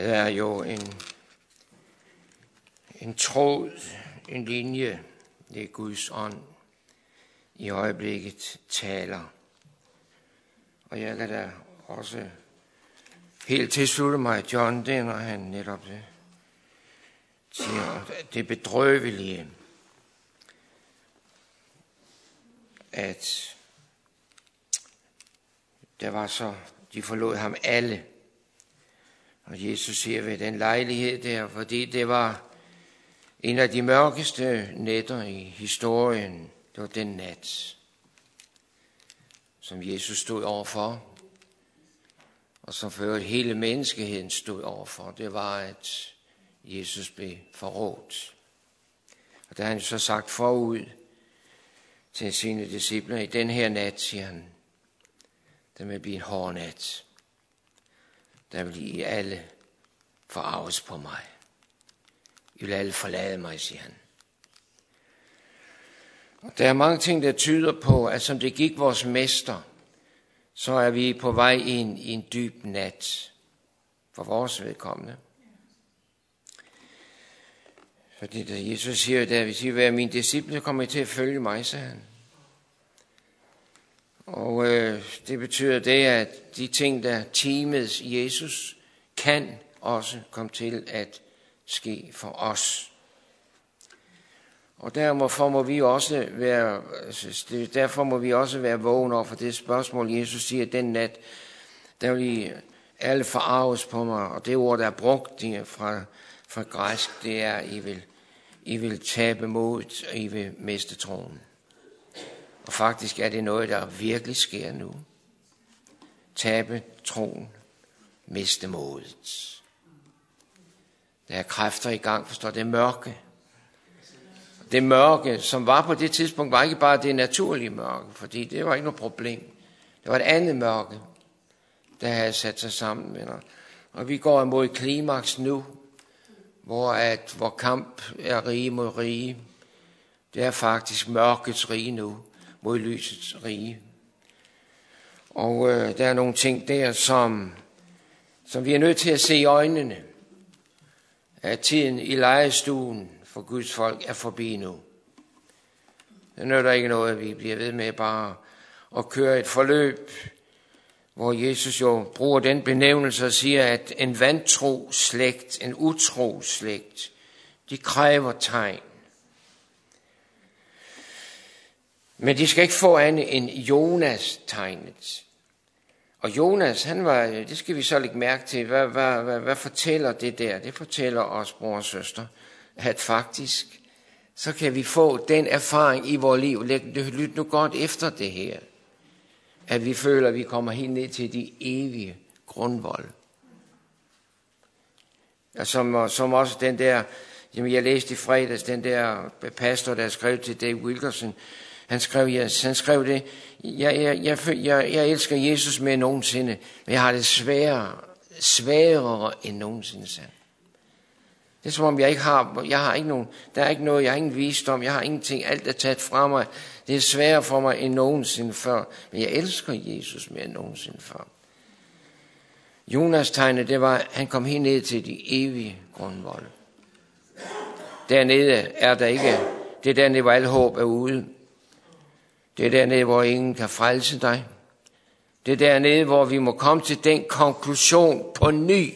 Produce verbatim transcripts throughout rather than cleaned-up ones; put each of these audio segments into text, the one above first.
Det er jo en, en tråd, en linje, det er Guds ånd i øjeblikket taler. Og jeg kan da også helt tilslutte mig John, det når han netop det siger, det bedrøvelige, at der var så, de forlod ham alle. Og Jesus siger ved den lejlighed der, fordi det var en af de mørkeste nætter i historien, det var den nat, som Jesus stod overfor, og som for hele menneskeheden stod overfor. Det var, at Jesus blev forrådt. Og der har han så sagt forud til sine discipler, i den her nat, siger han, den vil blive en hård nat. Der vil I alle forarves på mig. I vil alle forlade mig, siger han. Og der er mange ting, der tyder på, at som det gik vores mester, så er vi på vej ind i en dyb nat for vores vedkommende. Fordi da Jesus siger, der hvis I vil være mine disciple, kommer I til at følge mig, sagde han. Og øh, det betyder det, at de ting, der teamets Jesus, kan også komme til at ske for os. Og derfor må vi også være, derfor må vi også være vågne over for det spørgsmål, Jesus siger, den nat, der vil I alle forarves på mig. Og det ord, der er brugt fra, fra græsk, det er, I vil, I vil tabe modet, og I vil miste troen. Og faktisk er det noget, der virkelig sker nu. Tabe troen, miste modet. Der er kræfter i gang, forstår det mørke. Det mørke, som var på det tidspunkt, var ikke bare det naturlige mørke, fordi det var ikke noget problem. Det var et andet mørke, der havde sat sig sammen med dig. Og vi går imod klimaks nu, hvor, at, hvor kamp er rige mod rige. Det er faktisk mørkets rige nu, mod lysets rige. Og øh, der er nogle ting der, som, som vi er nødt til at se i øjnene. At tiden i lejestuen for Guds folk er forbi nu. Det nytter ikke noget, at vi bliver ved med bare at køre et forløb, hvor Jesus jo bruger den benævnelse og siger, at en vantro slægt, en utro slægt, de kræver tegn. Men de skal ikke få andet end Jonas-tegnet. Og Jonas, han var, det skal vi så lægge mærke til, hvad, hvad, hvad, hvad fortæller det der? Det fortæller os, bror og søster, at faktisk, så kan vi få den erfaring i vores liv. Lyt nu godt efter det her. At vi føler, at vi kommer helt ned til de evige grundvold. Og som, som også den der, jamen jeg læste i fredags, den der pastor, der skrev til Dave Wilkerson, han skrev, han skrev det, jeg, jeg, jeg, jeg, jeg elsker Jesus mere end nogensinde, men jeg har det sværere, sværere end nogensinde selv. Det er som om jeg ikke har, jeg har ikke nogen, der er ikke noget, jeg har ingen visdom, jeg har ingenting, alt er taget fra mig. Det er sværere for mig end nogensinde før, men jeg elsker Jesus mere end nogensinde før. Jonas tegnet, det var, han kom helt ned til de evige grundvolde. Dernede er der ikke, det er dernede, hvor alle håb er ude. Det er dernede, hvor ingen kan frelse dig. Det er dernede, hvor vi må komme til den konklusion på ny,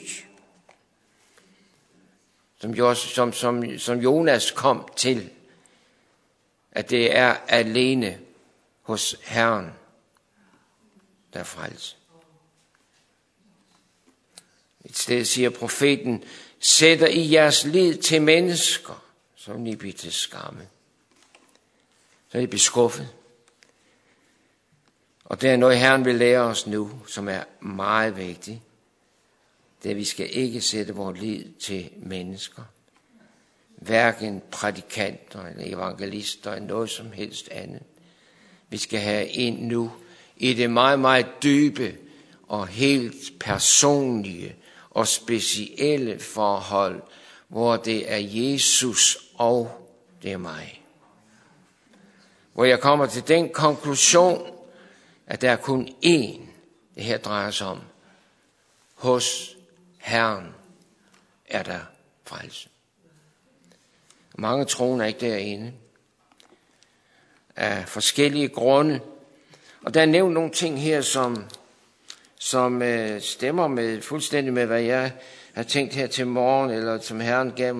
som, som, som, som Jonas kom til, at det er alene hos Herren, der er frelse. Et sted siger profeten, sætter I jeres lid til mennesker, så vil I blive til skamme. Så er I beskuffet. Og det er noget, Herren vil lære os nu, som er meget vigtigt. Det er, at vi skal ikke sætte vores lid til mennesker. Hverken prædikanter eller evangelister eller noget som helst andet. Vi skal have ind nu i det meget, meget dybe og helt personlige og specielle forhold, hvor det er Jesus og det er mig. Hvor jeg kommer til den konklusion, at der er kun én, det her drejer sig om, hos Herren, er der frelse. Mange troende er ikke derinde af forskellige grunde. Og der er nævnt nogle ting her, som, som øh, stemmer med fuldstændig med, hvad jeg har tænkt her til morgen, eller som Herren gav